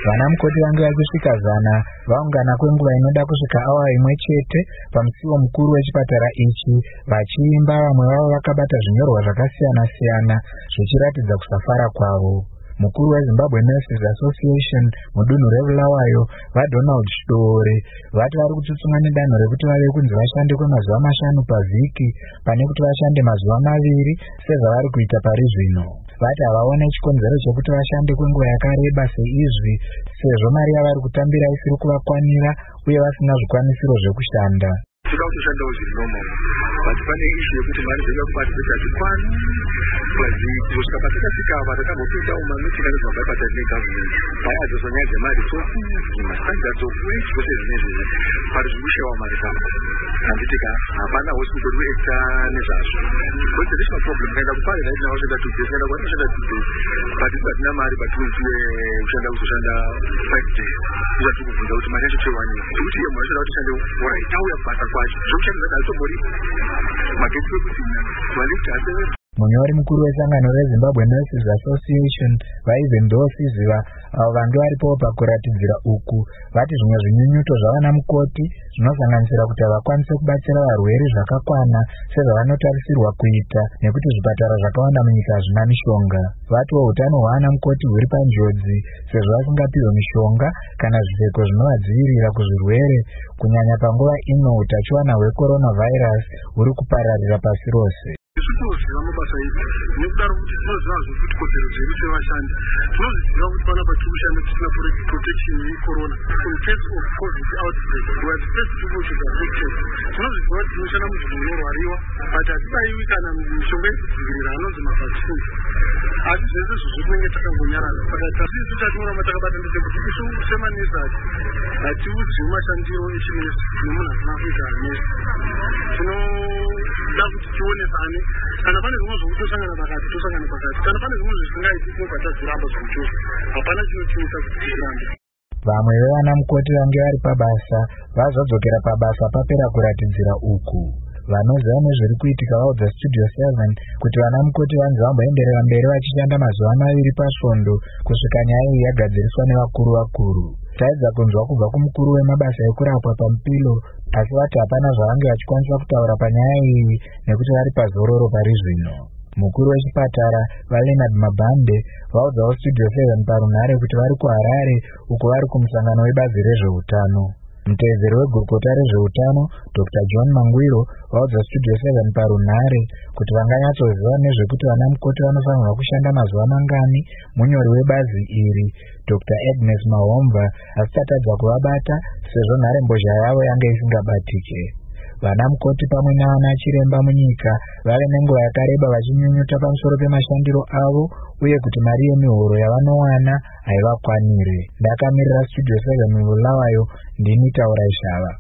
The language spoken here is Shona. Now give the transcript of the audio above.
Vana mukoti vange vachisvika 100 vaungana kwenguva inoda kusvika awa imwe chete pamusiwo mukuru wechipatara ichi, vachiimba, vamwe vavo vakabata zvinyorwa zvakasiyana-siyana zvichiratidza kusafara kwavo. Mukuru weZimbabwe Nurses Association mudunhu reBulawayo, vaDonald Chidore, vati vari kutsutsumwa nedanho rekuti vave kunzi vashande kwemazuva 5 pavhiki pane kuti vashande mazuva 2 sezvavari kuita pari zvino. Vati havaone chikonzero chekuti vashande kwenguva yakareba seizvi, sezvo mari yavari kutambira isiri kuvakwanira uye vasina zvikwanisiro zvekushanda. Toda kutoshanda zviri normal, but pane issue yekuti mari dzedu kubatsira dzikwani kusvika patakasvika apa takambopinda mumameeting anobva pabata negovernment vayadzo nyaya dzemari standards of wage zvose zvinezvi pari zvikushayiwa mari zvapo. Handitika hapana hospital kuekta nezvazvo because this is my problem. Kaenda kupari right now kushanda 2 days, kaenda kushanda 2 days, but hatina mari patinoti kushanda kuzoshanda 5 days. Uzati kubvunza kuti mari yacho chewani kuti iye mwashanda kuti shande right tauya kubata kwacho zvokushandisa dalitobori magetsi ekuti valifta hase. Munyori mukuru wesangano reZimbabwe Nurses Association vaIvendowo Siziva avo vange varipowo pakuratidzira uku vati zvimwe zvinyunyuto zvavana mukoti zvinosanganisira kuti havakwanise kubatsira varwere zvakakwana sezvavanotarisirwa kuita nekuti zvipatara zvakawanda munyika hazvina mishonga. Vatiwo utano hwaana mukoti huri panjodzi sezvo vasingapiwe mishonga kana zvipfeko zvinovadzivirira kuzvirwere, kunyanya panguva ino utachiwana hwecoronavirus huri kupararira pasi rose. Tinoziva mabasa edu nekudaro kuti tinoziva zvokuti kodzero dzedu sevashandi tinozviziva kuti pana patikushanda tisina protection yecorona in case of covid outbreak we are the first people to be affected. Tinozviziva kuti tinoshanda munzvimbo inorwariwa but hatibayiwi kana mishonga yekudzivirira anonzi mavaccine. Asi zvese izvozvo tinenge takangonyarara saka tasisi chatinoramba takabata ndechekuti isu semanesi ati hatiudziwi mashandiro echinesi nemunhu asina kuita nesi. Tinoda kuti tionesane kana pane zvimwe zvokuti tosangana pakati tosangana pakati, kana pane zvimwe zvisingaiti tinobva tadziramba zvikuchose, hapana chinotinetsa kuti tirambe. Vamwe vevana mukoti vange vari pabasa vazadzokera pabasa papera kuratidzira uku. Vanoziva nezviri kuitika vaudza Studio 7 kuti vana mukoti vanzi vamboenderera mberi vachishanda mazuva 2 pasvondo kusvika nyaya iyi yagadziriswa nevakuru. Taedza kunzwa kubva kumukuru wemabasa ekurapwa paMupilo, asi vati hapana zvavange vachikwanisa kutaura panyaya iyi nekuti vari pazororo pari zvino. Mukuru wechipatara vaLeonard Mabhande vaudzawo Studio 7 parunhare kuti vari kuHarare uko vari kumusangano webazi rezveutano. Muteedzeri wegurukota rezveutano Dr. John Mangwiro vaudza Studio 7 parunhare kuti vanganyatsoziva nezvekuti vana mukoti vanofanirwa kushanda mazuva mangani. Munyori webazi iri Dr. Agnes Mahomva asitadza kuvabata sezvo nharembozha yavo yange isingabatike. Vana mukoti pamwe navana chiremba munyika vave nenguva yakareba vachinyunyuta pamusoro pemashandiro avo uye kuti mari yemihoro yavanowana haivakwanire. Ndakamirira Studio 7 muBulawayo, ndini Taura Ishava.